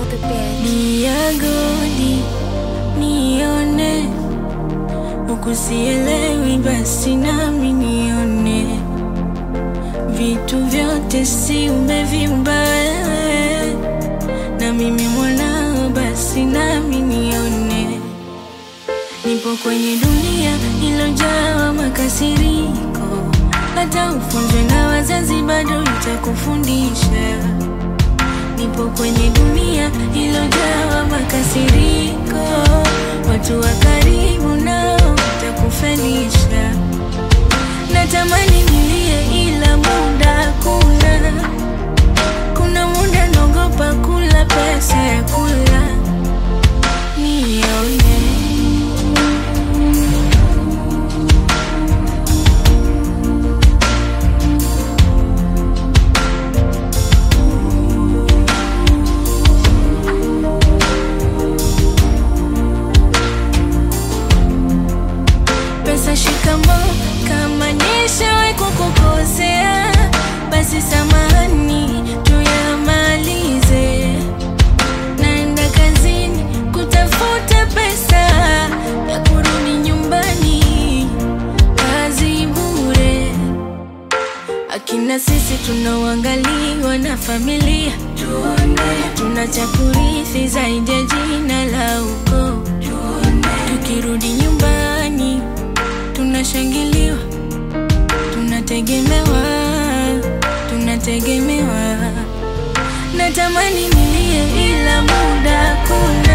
the bed. Niagodi, nione, ukusielewi basi nami nione. Vitu vyote si umeviumba wewe, na mimi mwanao basi nami nione. Nipo kwenye dunia ilojaa makasiriko, hata ufunzwe na wazazi bado itakufundisha. Nipo kwenye dunia ilojaa makasiriko, watu wa karibu nao watakufelisha. Natamani nilie ila muda kuna muda naogopa kula pesa ya kula. Nione pesa shikamoo, kama nishawahi kukukosea basi samahani tuyamalize. Naenda kazini kutafuta pesa ya kurudi nyumbani, kazi bure. Akina sisi tunaoangaliwa na familia, tuna cha kurithi zaidi ya jina la ukoo. Tukirudi nyumbani tunashangiliwa, tunategemewa. Natamani nilie ila muda kuna